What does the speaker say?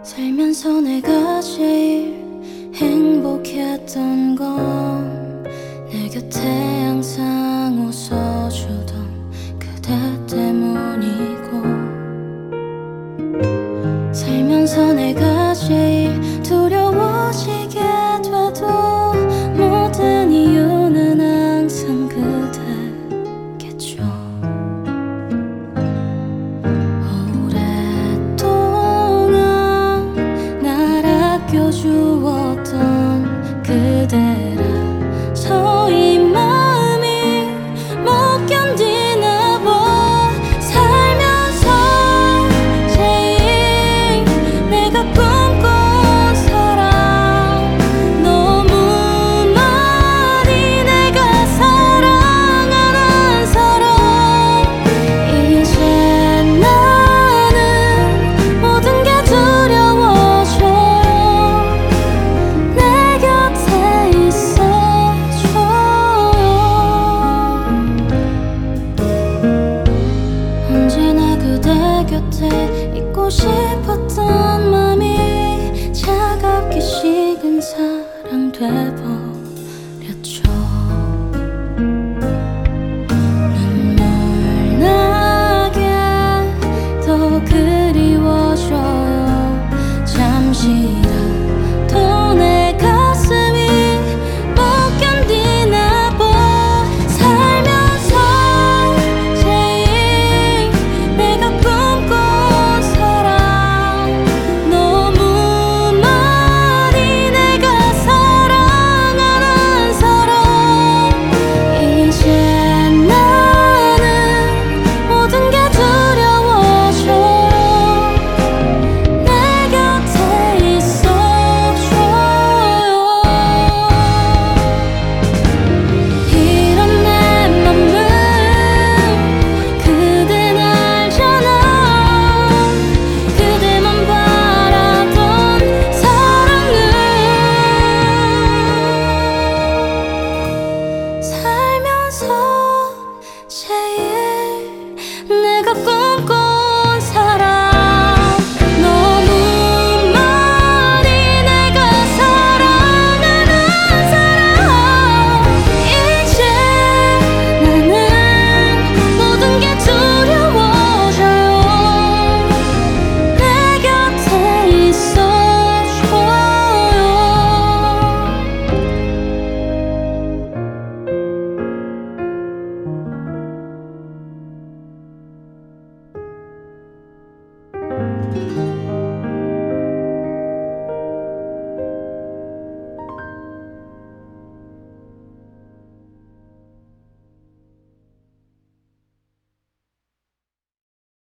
살면서 내가 제일 행복했던 건 내 곁에 항상 웃어주던 그대 때문이고, 살면서 내가 제일 두려워지게 돼도 모든 이유는 항상 그대겠죠. 오랫동안 날 아껴주었던 그대라 이 마음이 못 견디나 봐. 살면서 제일 내가 꿈꾼 사랑, 너무 많이 내가 사랑하는 사람. 이제 나는 모든 게 두려워져요. 내 곁에 있어 언제나 그대 곁에 있고 싶었던 맘이 차갑게 식은 사랑 돼버렸죠. 눈물 나게 더 그리워져요. 잠시라도 내 가슴이 못 견디나 봐. 살면서 제일 내가 꿈꾼 사랑, 너무 많이 내가 사랑하는 사람. 이제 나는 모든 게 두려워져요. 내 곁에 있어줘요. 이런 내 맘은 그댄 알잖아. 그대만 바라던 사랑은 살면서 제일 내가 꿈꾼 사랑, 너무 많이 내가 사랑하는 사람. 이제 나는 모든 게 두려워져요. 내 곁에 있어줘요.